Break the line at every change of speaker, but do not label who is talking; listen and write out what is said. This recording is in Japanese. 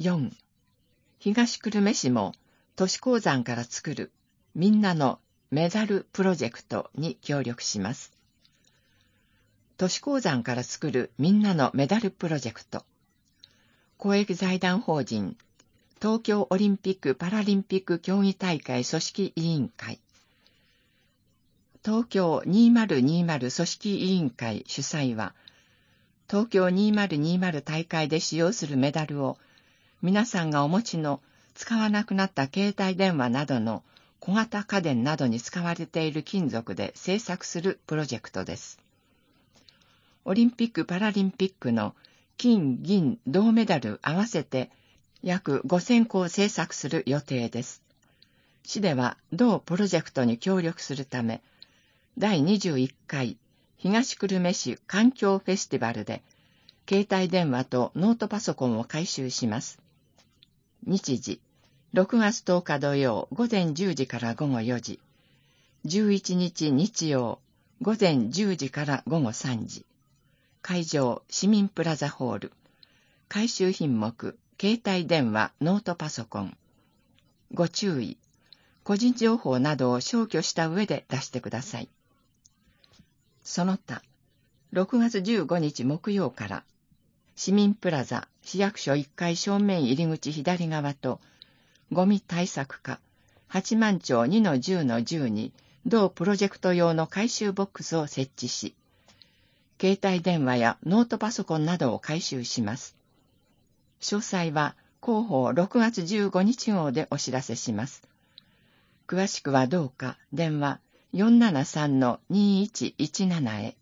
4、東久留米市も都市鉱山から作るみんなのメダルプロジェクトに協力します。都市鉱山から作るみんなのメダルプロジェクト。公益財団法人東京オリンピック・パラリンピック競技大会組織委員会。東京2020組織委員会主催は、東京2020大会で使用するメダルを、皆さんがお持ちの使わなくなった携帯電話などの小型家電などに使われている金属で製作するプロジェクトです。オリンピック・パラリンピックの金、銀、銅メダル合わせて約5000個を製作する予定です。市では同プロジェクトに協力するため、第21回東久留米市環境フェスティバルで、携帯電話とノートパソコンを回収します。日時、6月10日土曜午前10時から午後4時、11日日曜午前10時から午後3時、会場市民プラザホール、回収品目、携帯電話、ノートパソコン。ご注意、個人情報などを消去した上で出してください。その他、6月15日木曜から、市民プラザ市役所1階正面入り口左側と、ゴミ対策課、八幡町 2-10-10 に、同プロジェクト用の回収ボックスを設置し、携帯電話やノートパソコンなどを回収します。詳細は広報6月15日号でお知らせします。詳しくはどうか電話 473-2117 へ。